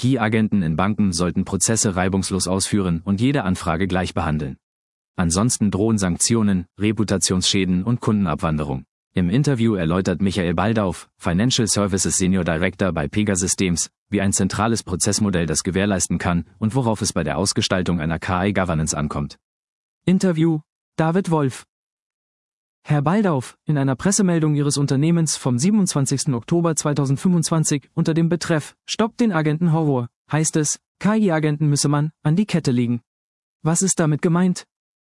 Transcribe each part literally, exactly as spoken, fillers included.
K I-Agenten in Banken sollten Prozesse reibungslos ausführen und jede Anfrage gleich behandeln. Ansonsten drohen Sanktionen, Reputationsschäden und Kundenabwanderung. Im Interview erläutert Michael Baldauf, Financial Services Senior Director bei Pegasystems, wie ein zentrales Prozessmodell das gewährleisten kann und worauf es bei der Ausgestaltung einer K I-Governance ankommt. Interview: David Wolf. Herr Baldauf, in einer Pressemeldung Ihres Unternehmens vom siebenundzwanzigsten Oktober zweitausendfünfundzwanzig unter dem Betreff „Stoppt den Agentenhorror" heißt es, K I-Agenten müsse man an die Kette legen. Was ist damit gemeint?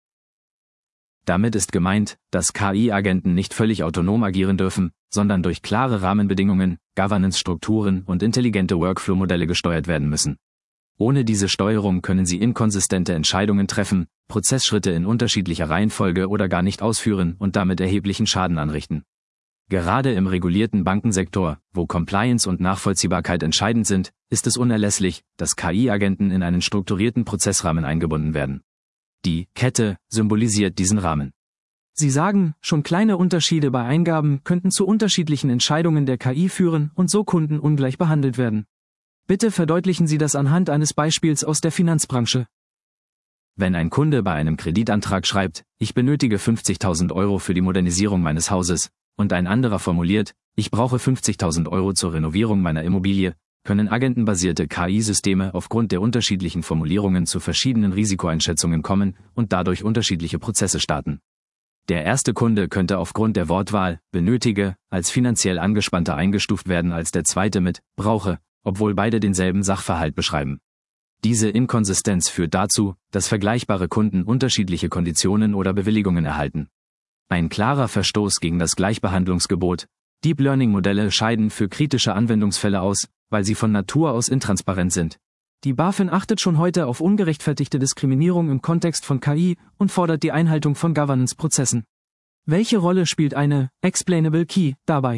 Damit ist gemeint, dass K I-Agenten nicht völlig autonom agieren dürfen, sondern durch klare Rahmenbedingungen, Governance-Strukturen und intelligente Workflow-Modelle gesteuert werden müssen. Ohne diese Steuerung können sie inkonsistente Entscheidungen treffen, Prozessschritte in unterschiedlicher Reihenfolge oder gar nicht ausführen und damit erheblichen Schaden anrichten. Gerade im regulierten Bankensektor, wo Compliance und Nachvollziehbarkeit entscheidend sind, ist es unerlässlich, dass K I-Agenten in einen strukturierten Prozessrahmen eingebunden werden. Die Kette symbolisiert diesen Rahmen. Sie sagen, schon kleine Unterschiede bei Eingaben könnten zu unterschiedlichen Entscheidungen der K I führen und so Kunden ungleich behandelt werden. Bitte verdeutlichen Sie das anhand eines Beispiels aus der Finanzbranche. Wenn ein Kunde bei einem Kreditantrag schreibt, ich benötige fünfzigtausend Euro für die Modernisierung meines Hauses, und ein anderer formuliert, ich brauche fünfzigtausend Euro zur Renovierung meiner Immobilie, können agentenbasierte K I-Systeme aufgrund der unterschiedlichen Formulierungen zu verschiedenen Risikoeinschätzungen kommen und dadurch unterschiedliche Prozesse starten. Der erste Kunde könnte aufgrund der Wortwahl benötige als finanziell angespannter eingestuft werden als der zweite mit brauche, obwohl beide denselben Sachverhalt beschreiben. Diese Inkonsistenz führt dazu, dass vergleichbare Kunden unterschiedliche Konditionen oder Bewilligungen erhalten. Ein klarer Verstoß gegen das Gleichbehandlungsgebot. Deep Learning-Modelle scheiden für kritische Anwendungsfälle aus, weil sie von Natur aus intransparent sind. Die BaFin achtet schon heute auf ungerechtfertigte Diskriminierung im Kontext von K I und fordert die Einhaltung von Governance-Prozessen. Welche Rolle spielt eine Explainable Key dabei?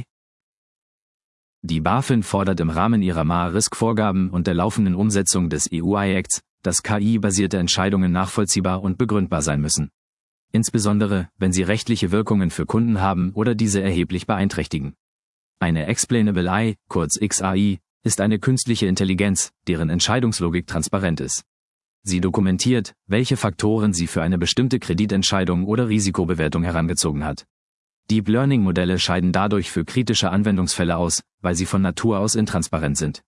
Die BaFin fordert im Rahmen ihrer M A-Risk-Vorgaben und der laufenden Umsetzung des E U I-Acts, dass K I-basierte Entscheidungen nachvollziehbar und begründbar sein müssen. Insbesondere, wenn sie rechtliche Wirkungen für Kunden haben oder diese erheblich beeinträchtigen. Eine Explainable I, kurz X A I, ist eine künstliche Intelligenz, deren Entscheidungslogik transparent ist. Sie dokumentiert, welche Faktoren sie für eine bestimmte Kreditentscheidung oder Risikobewertung herangezogen hat. Deep Learning-Modelle scheiden dadurch für kritische Anwendungsfälle aus, weil sie von Natur aus intransparent sind.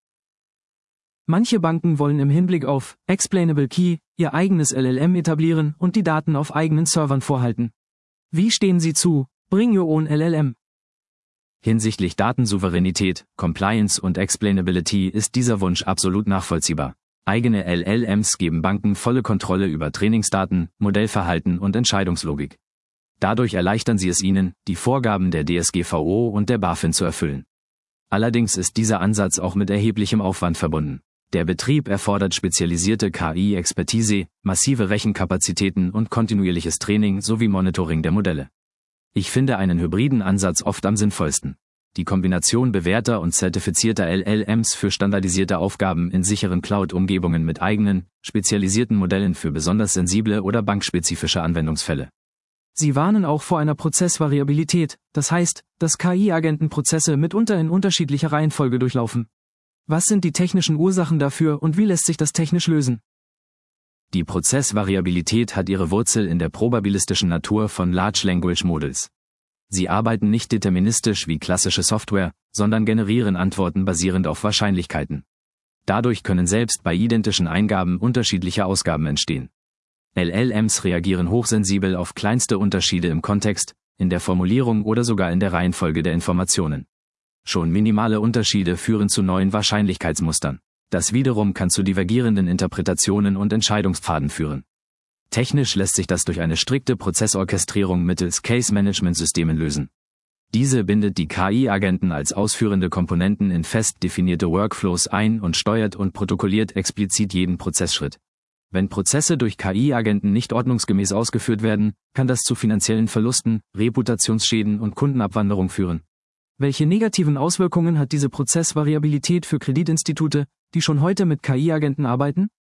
Manche Banken wollen im Hinblick auf Explainable Key ihr eigenes L L M etablieren und die Daten auf eigenen Servern vorhalten. Wie stehen Sie zu Bring Your Own L L M? Hinsichtlich Datensouveränität, Compliance und Explainability ist dieser Wunsch absolut nachvollziehbar. Eigene L L Ms geben Banken volle Kontrolle über Trainingsdaten, Modellverhalten und Entscheidungslogik. Dadurch erleichtern sie es ihnen, die Vorgaben der D S G V O und der BaFin zu erfüllen. Allerdings ist dieser Ansatz auch mit erheblichem Aufwand verbunden. Der Betrieb erfordert spezialisierte K I-Expertise, massive Rechenkapazitäten und kontinuierliches Training sowie Monitoring der Modelle. Ich finde einen hybriden Ansatz oft am sinnvollsten. Die Kombination bewährter und zertifizierter L L Ms für standardisierte Aufgaben in sicheren Cloud-Umgebungen mit eigenen, spezialisierten Modellen für besonders sensible oder bankspezifische Anwendungsfälle. Sie warnen auch vor einer Prozessvariabilität, das heißt, dass K I-Agenten Prozesse mitunter in unterschiedlicher Reihenfolge durchlaufen. Was sind die technischen Ursachen dafür und wie lässt sich das technisch lösen? Die Prozessvariabilität hat ihre Wurzel in der probabilistischen Natur von Large Language Models. Sie arbeiten nicht deterministisch wie klassische Software, sondern generieren Antworten basierend auf Wahrscheinlichkeiten. Dadurch können selbst bei identischen Eingaben unterschiedliche Ausgaben entstehen. L L Ms reagieren hochsensibel auf kleinste Unterschiede im Kontext, in der Formulierung oder sogar in der Reihenfolge der Informationen. Schon minimale Unterschiede führen zu neuen Wahrscheinlichkeitsmustern. Das wiederum kann zu divergierenden Interpretationen und Entscheidungspfaden führen. Technisch lässt sich das durch eine strikte Prozessorchestrierung mittels Case-Management-Systemen lösen. Diese bindet die K I-Agenten als ausführende Komponenten in fest definierte Workflows ein und steuert und protokolliert explizit jeden Prozessschritt. Wenn Prozesse durch K I-Agenten nicht ordnungsgemäß ausgeführt werden, kann das zu finanziellen Verlusten, Reputationsschäden und Kundenabwanderung führen. Welche negativen Auswirkungen hat diese Prozessvariabilität für Kreditinstitute, die schon heute mit K I-Agenten arbeiten?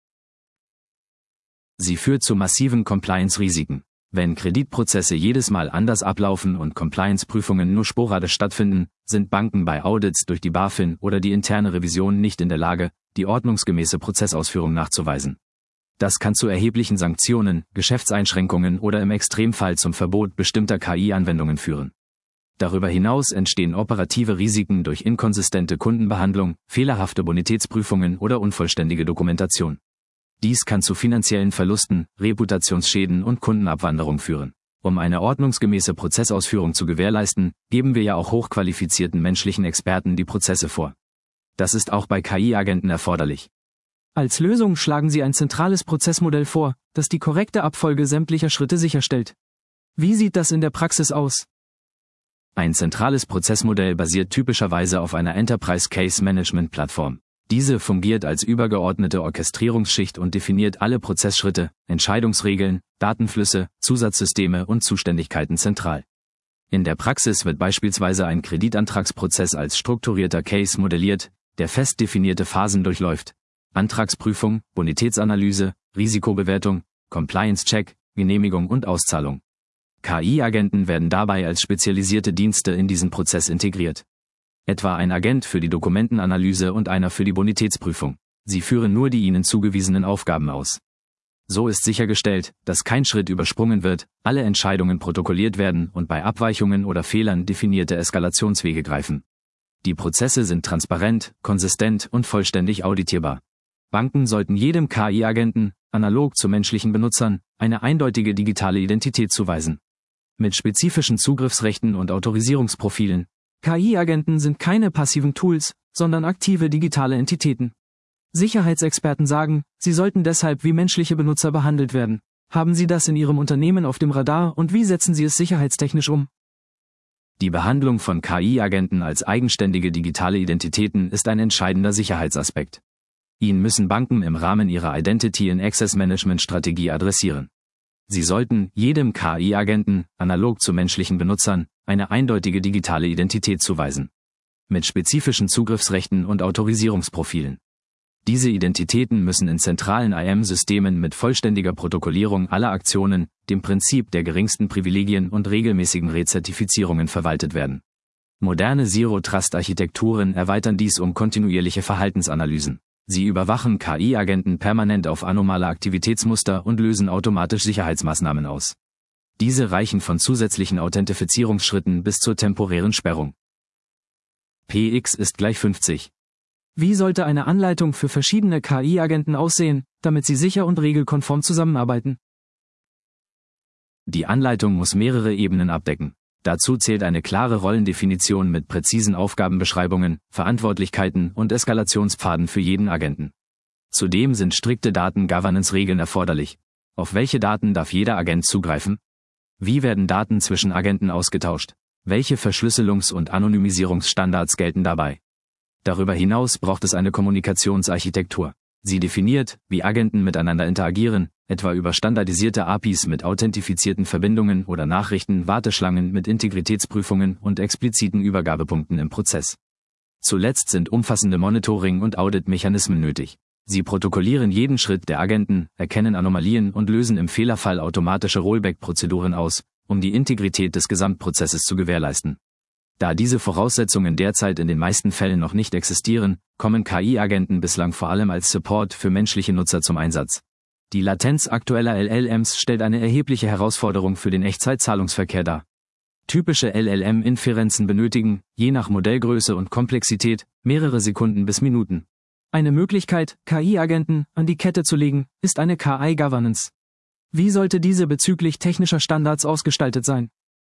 Sie führt zu massiven Compliance-Risiken. Wenn Kreditprozesse jedes Mal anders ablaufen und Compliance-Prüfungen nur sporadisch stattfinden, sind Banken bei Audits durch die BaFin oder die interne Revision nicht in der Lage, die ordnungsgemäße Prozessausführung nachzuweisen. Das kann zu erheblichen Sanktionen, Geschäftseinschränkungen oder im Extremfall zum Verbot bestimmter K I-Anwendungen führen. Darüber hinaus entstehen operative Risiken durch inkonsistente Kundenbehandlung, fehlerhafte Bonitätsprüfungen oder unvollständige Dokumentation. Dies kann zu finanziellen Verlusten, Reputationsschäden und Kundenabwanderung führen. Um eine ordnungsgemäße Prozessausführung zu gewährleisten, geben wir ja auch hochqualifizierten menschlichen Experten die Prozesse vor. Das ist auch bei K I-Agenten erforderlich. Als Lösung schlagen Sie ein zentrales Prozessmodell vor, das die korrekte Abfolge sämtlicher Schritte sicherstellt. Wie sieht das in der Praxis aus? Ein zentrales Prozessmodell basiert typischerweise auf einer Enterprise Case Management Plattform. Diese fungiert als übergeordnete Orchestrierungsschicht und definiert alle Prozessschritte, Entscheidungsregeln, Datenflüsse, Zusatzsysteme und Zuständigkeiten zentral. In der Praxis wird beispielsweise ein Kreditantragsprozess als strukturierter Case modelliert, der fest definierte Phasen durchläuft: Antragsprüfung, Bonitätsanalyse, Risikobewertung, Compliance-Check, Genehmigung und Auszahlung. K I-Agenten werden dabei als spezialisierte Dienste in diesen Prozess integriert. Etwa ein Agent für die Dokumentenanalyse und einer für die Bonitätsprüfung. Sie führen nur die ihnen zugewiesenen Aufgaben aus. So ist sichergestellt, dass kein Schritt übersprungen wird, alle Entscheidungen protokolliert werden und bei Abweichungen oder Fehlern definierte Eskalationswege greifen. Die Prozesse sind transparent, konsistent und vollständig auditierbar. Banken sollten jedem K I-Agenten, analog zu menschlichen Benutzern, eine eindeutige digitale Identität zuweisen. Mit spezifischen Zugriffsrechten und Autorisierungsprofilen. K I-Agenten sind keine passiven Tools, sondern aktive digitale Entitäten. Sicherheitsexperten sagen, sie sollten deshalb wie menschliche Benutzer behandelt werden. Haben Sie das in Ihrem Unternehmen auf dem Radar und wie setzen Sie es sicherheitstechnisch um? Die Behandlung von K I-Agenten als eigenständige digitale Identitäten ist ein entscheidender Sicherheitsaspekt. Ihn müssen Banken im Rahmen ihrer Identity and Access Management Strategie adressieren. Sie sollten jedem K I-Agenten, analog zu menschlichen Benutzern, eine eindeutige digitale Identität zuweisen. Mit spezifischen Zugriffsrechten und Autorisierungsprofilen. Diese Identitäten müssen in zentralen I A M-Systemen mit vollständiger Protokollierung aller Aktionen, dem Prinzip der geringsten Privilegien und regelmäßigen Rezertifizierungen verwaltet werden. Moderne Zero-Trust-Architekturen erweitern dies um kontinuierliche Verhaltensanalysen. Sie überwachen K I-Agenten permanent auf anomale Aktivitätsmuster und lösen automatisch Sicherheitsmaßnahmen aus. Diese reichen von zusätzlichen Authentifizierungsschritten bis zur temporären Sperrung. P X ist gleich fünfzig. Wie sollte eine Anleitung für verschiedene K I-Agenten aussehen, damit sie sicher und regelkonform zusammenarbeiten? Die Anleitung muss mehrere Ebenen abdecken. Dazu zählt eine klare Rollendefinition mit präzisen Aufgabenbeschreibungen, Verantwortlichkeiten und Eskalationspfaden für jeden Agenten. Zudem sind strikte Daten-Governance-Regeln erforderlich. Auf welche Daten darf jeder Agent zugreifen? Wie werden Daten zwischen Agenten ausgetauscht? Welche Verschlüsselungs- und Anonymisierungsstandards gelten dabei? Darüber hinaus braucht es eine Kommunikationsarchitektur. Sie definiert, wie Agenten miteinander interagieren, etwa über standardisierte A P Is mit authentifizierten Verbindungen oder Nachrichten-Warteschlangen mit Integritätsprüfungen und expliziten Übergabepunkten im Prozess. Zuletzt sind umfassende Monitoring- und Audit-Mechanismen nötig. Sie protokollieren jeden Schritt der Agenten, erkennen Anomalien und lösen im Fehlerfall automatische Rollback-Prozeduren aus, um die Integrität des Gesamtprozesses zu gewährleisten. Da diese Voraussetzungen derzeit in den meisten Fällen noch nicht existieren, kommen K I-Agenten bislang vor allem als Support für menschliche Nutzer zum Einsatz. Die Latenz aktueller L L Ms stellt eine erhebliche Herausforderung für den Echtzeitzahlungsverkehr dar. Typische L L M-Inferenzen benötigen, je nach Modellgröße und Komplexität, mehrere Sekunden bis Minuten. Eine Möglichkeit, K I-Agenten an die Kette zu legen, ist eine K I-Governance. Wie sollte diese bezüglich technischer Standards ausgestaltet sein?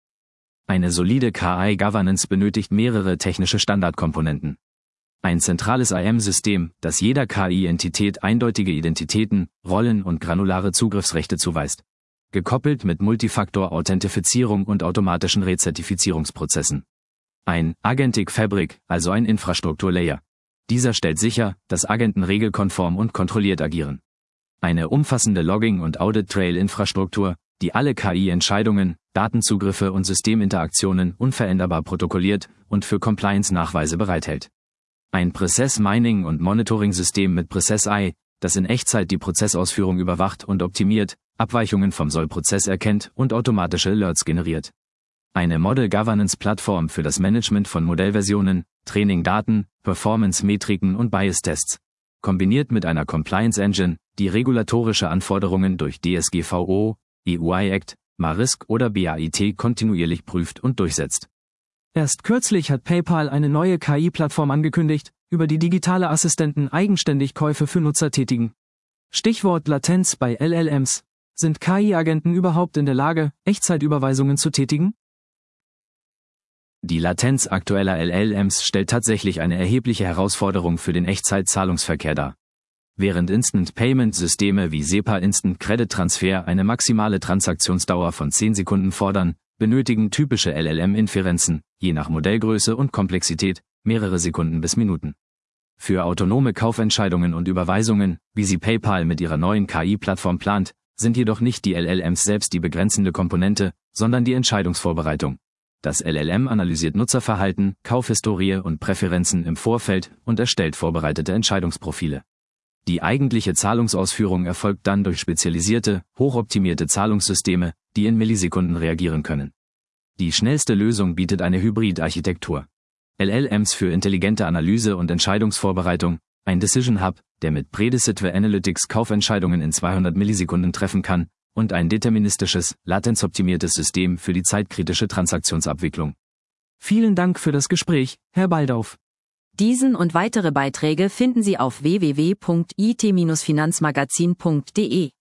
Eine solide K I-Governance benötigt mehrere technische Standardkomponenten. Ein zentrales I A M-System, das jeder K I-Entität eindeutige Identitäten, Rollen und granulare Zugriffsrechte zuweist. Gekoppelt mit Multifaktor-Authentifizierung und automatischen Rezertifizierungsprozessen. Ein Agentic Fabric, also ein Infrastrukturlayer. Dieser stellt sicher, dass Agenten regelkonform und kontrolliert agieren. Eine umfassende Logging- und Audit-Trail-Infrastruktur, die alle K I-Entscheidungen, Datenzugriffe und Systeminteraktionen unveränderbar protokolliert und für Compliance-Nachweise bereithält. Ein Process-Mining- und Monitoring-System mit Process-I, das in Echtzeit die Prozessausführung überwacht und optimiert, Abweichungen vom Soll-Prozess erkennt und automatische Alerts generiert. Eine Model-Governance-Plattform für das Management von Modellversionen, Training-Daten, Performance-Metriken und Bias-Tests. kombiniert mit einer Compliance Engine, die regulatorische Anforderungen durch D S G V O, E U I Act, MARISC oder B A I T kontinuierlich prüft und durchsetzt. Erst kürzlich hat PayPal eine neue K I-Plattform angekündigt, über die digitale Assistenten eigenständig Käufe für Nutzer tätigen. Stichwort Latenz bei L L Ms. Sind K I-Agenten überhaupt in der Lage, Echtzeitüberweisungen zu tätigen? Die Latenz aktueller L L Ms stellt tatsächlich eine erhebliche Herausforderung für den Echtzeit-Zahlungsverkehr dar. Während Instant-Payment-Systeme wie SEPA Instant Credit Transfer eine maximale Transaktionsdauer von zehn Sekunden fordern, benötigen typische L L M-Inferenzen, je nach Modellgröße und Komplexität, mehrere Sekunden bis Minuten. Für autonome Kaufentscheidungen und Überweisungen, wie sie PayPal mit ihrer neuen K I-Plattform plant, sind jedoch nicht die L L Ms selbst die begrenzende Komponente, sondern die Entscheidungsvorbereitung. Das L L M analysiert Nutzerverhalten, Kaufhistorie und Präferenzen im Vorfeld und erstellt vorbereitete Entscheidungsprofile. Die eigentliche Zahlungsausführung erfolgt dann durch spezialisierte, hochoptimierte Zahlungssysteme, die in Millisekunden reagieren können. Die schnellste Lösung bietet eine Hybrid-Architektur. L L Ms für intelligente Analyse und Entscheidungsvorbereitung, ein Decision Hub, der mit Predecessor Analytics Kaufentscheidungen in zweihundert Millisekunden treffen kann, und ein deterministisches, latenzoptimiertes System für die zeitkritische Transaktionsabwicklung. Vielen Dank für das Gespräch, Herr Baldauf. Diesen und weitere Beiträge finden Sie auf w w w punkt i t Bindestrich finanzmagazin punkt d e.